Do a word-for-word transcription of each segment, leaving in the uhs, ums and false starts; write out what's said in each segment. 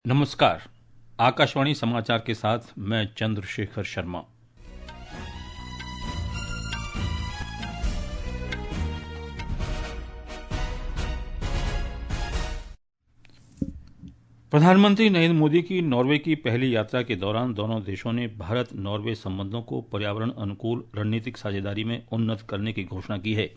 नमस्कार। आकाशवाणी समाचार के साथ मैं चंद्रशेखर शर्मा। प्रधानमंत्री नरेंद्र मोदी की नॉर्वे की पहली यात्रा के दौरान दोनों देशों ने भारत नॉर्वे संबंधों को पर्यावरण अनुकूल रणनीतिक साझेदारी में उन्नत करने की घोषणा की है।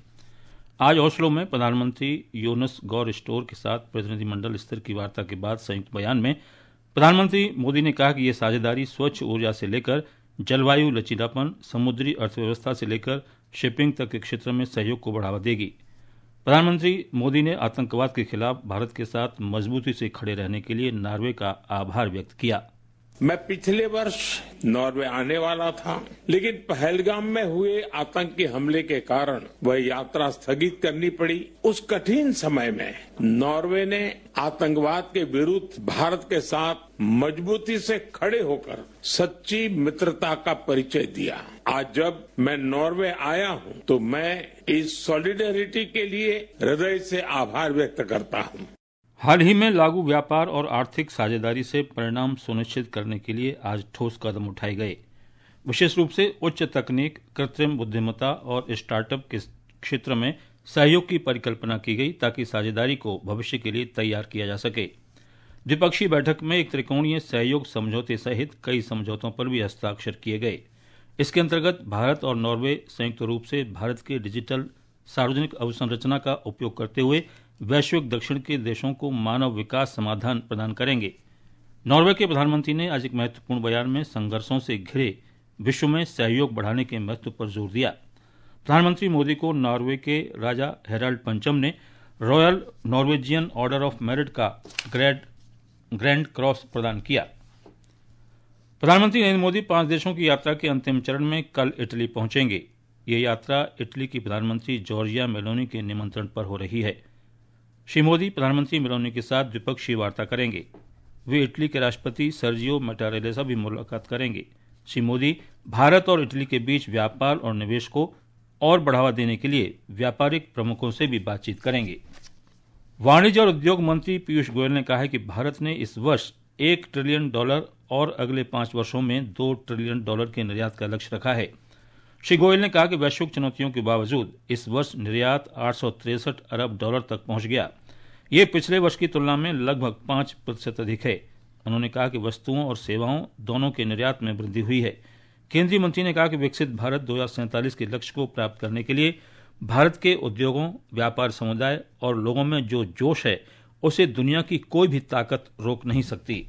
आज ओस्लो में प्रधानमंत्री योनस गौर स्टोर के साथ प्रतिनिधिमंडल स्तर की वार्ता के बाद संयुक्त बयान में प्रधानमंत्री मोदी ने कहा कि यह साझेदारी स्वच्छ ऊर्जा से लेकर जलवायु लचीलापन, समुद्री अर्थव्यवस्था से लेकर शिपिंग तक के क्षेत्र में सहयोग को बढ़ावा देगी। प्रधानमंत्री मोदी ने आतंकवाद के खिलाफ भारत के साथ मजबूती से खड़े रहने के लिए नॉर्वे का आभार व्यक्त किया। मैं पिछले वर्ष नॉर्वे आने वाला था, लेकिन पहलगाम में हुए आतंकी हमले के कारण वह यात्रा स्थगित करनी पड़ी। उस कठिन समय में नॉर्वे ने आतंकवाद के विरुद्ध भारत के साथ मजबूती से खड़े होकर सच्ची मित्रता का परिचय दिया। आज जब मैं नॉर्वे आया हूं, तो मैं इस सॉलिडेरिटी के लिए हृदय से आभार व्यक्त करता हूं। हाल ही में लागू व्यापार और आर्थिक साझेदारी से परिणाम सुनिश्चित करने के लिए आज ठोस कदम उठाए गए। विशेष रूप से उच्च तकनीक, कृत्रिम बुद्धिमत्ता और स्टार्टअप के क्षेत्र में सहयोग की परिकल्पना की गई ताकि साझेदारी को भविष्य के लिए तैयार किया जा सके। द्विपक्षीय बैठक में एक त्रिकोणीय सहयोग समझौते सहित कई समझौतों पर भी हस्ताक्षर किए गए। इसके अंतर्गत भारत और नॉर्वे संयुक्त रूप से भारत के डिजिटल सार्वजनिक अवसंरचना का उपयोग करते हुए वैश्विक दक्षिण के देशों को मानव विकास समाधान प्रदान करेंगे। नॉर्वे के प्रधानमंत्री ने आज एक महत्वपूर्ण बयान में संघर्षों से घिरे विश्व में सहयोग बढ़ाने के महत्व पर जोर दिया। प्रधानमंत्री मोदी को नॉर्वे के राजा हेराल्ड पंचम ने royal Norwegian order of merit का ग्रैंड ग्रैंड क्रॉस प्रदान किया। प्रधानमंत्री नरेंद्र मोदी पांच देशों की यात्रा के अंतिम चरण में कल इटली पहुंचेंगे। ये यात्रा इटली की प्रधानमंत्री जॉर्जिया मेलोनी के निमंत्रण पर हो रही है। श्री मोदी प्रधानमंत्री मेलोनी के साथ द्विपक्षीय वार्ता करेंगे। वे इटली के राष्ट्रपति सर्जियो मैटारेला से भी मुलाकात करेंगे। श्री मोदी भारत और इटली के बीच व्यापार और निवेश को और बढ़ावा देने के लिए व्यापारिक प्रमुखों से भी बातचीत करेंगे। वाणिज्य और उद्योग मंत्री पीयूष गोयल ने कहा है कि भारत ने इस वर्ष एक ट्रिलियन डॉलर और अगले पांच वर्षों में दो ट्रिलियन डॉलर के निर्यात का लक्ष्य रखा है। श्री गोयल ने कहा कि वैश्विक चुनौतियों के बावजूद इस वर्ष निर्यात आठ सौ तिरसठ अरब डॉलर तक पहुंच गया। ये पिछले वर्ष की तुलना में लगभग पांच प्रतिशत अधिक है। उन्होंने कहा कि वस्तुओं और सेवाओं दोनों के निर्यात में वृद्धि हुई है। केंद्रीय मंत्री ने कहा कि विकसित भारत दो हजार सैंतालीस के लक्ष्य को प्राप्त करने के लिए भारत के उद्योगों, व्यापार समुदाय और लोगों में जो जोश है, उसे दुनिया की कोई भी ताकत रोक नहीं सकती।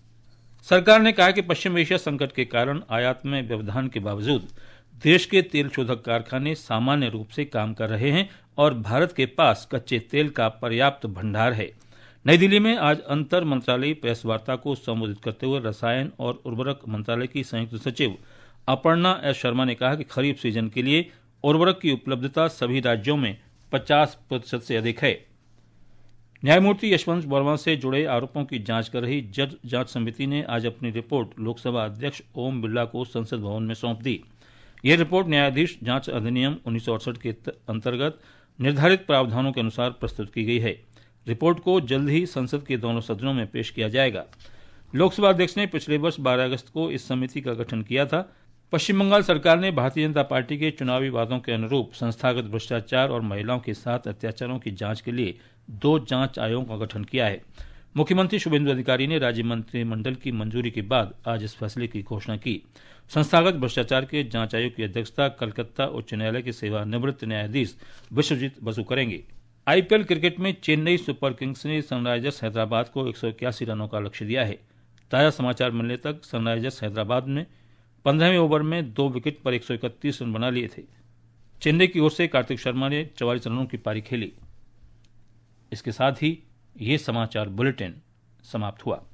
सरकार ने कहा कि पश्चिम एशिया संकट के कारण आयात में व्यवधान के बावजूद देश के तेल शोधक कारखाने सामान्य रूप से काम कर रहे हैं और भारत के पास कच्चे तेल का पर्याप्त भंडार है। नई दिल्ली में आज अंतर मंत्रालयी प्रेस वार्ता को संबोधित करते हुए रसायन और उर्वरक मंत्रालय की संयुक्त सचिव अपर्णा एस शर्मा ने कहा कि खरीफ सीजन के लिए उर्वरक की उपलब्धता सभी राज्यों में पचास प्रतिशत से अधिक है। न्यायमूर्ति यशवंत वर्मा से जुड़े आरोपों की जांच कर रही जज जांच समिति ने आज अपनी रिपोर्ट लोकसभा अध्यक्ष ओम बिरला को संसद भवन में सौंप दी। यह रिपोर्ट न्यायाधीश जांच अधिनियम उन्नीस सौ अड़सठ के अंतर्गत निर्धारित प्रावधानों के अनुसार प्रस्तुत की गई है। रिपोर्ट को जल्द ही संसद के दोनों सदनों में पेश किया जाएगा। लोकसभा अध्यक्ष ने पिछले वर्ष बारह अगस्त को इस समिति का गठन किया था। पश्चिम बंगाल सरकार ने भारतीय जनता पार्टी के चुनावी वादों के अनुरूप संस्थागत भ्रष्टाचार और महिलाओं के साथ अत्याचारों की जांच के लिए दो जांच आयोगों का गठन किया है। मुख्यमंत्री शुभेंदु अधिकारी ने राज्य मंत्रिमंडल की मंजूरी के बाद आज इस फैसले की घोषणा की। संस्थागत भ्रष्टाचार के जांच आयोग की अध्यक्षता कलकत्ता उच्च न्यायालय के सेवानिवृत्त न्यायाधीश विश्वजीत बसु करेंगे। आईपीएल क्रिकेट में चेन्नई सुपर किंग्स ने सनराइजर्स हैदराबाद को एक सौ इक्यासी रनों का लक्ष्य दिया है। ताजा समाचार मिलने तक सनराइजर्स हैदराबाद ने पंद्रहवें ओवर में दो विकेट पर एक सौ इकतीस रन बना लिए थे। चेन्नई की ओर से कार्तिक शर्मा ने चौवालीस रनों की पारी खेली। इसके साथ ही ये समाचार बुलेटिन समाप्त हुआ।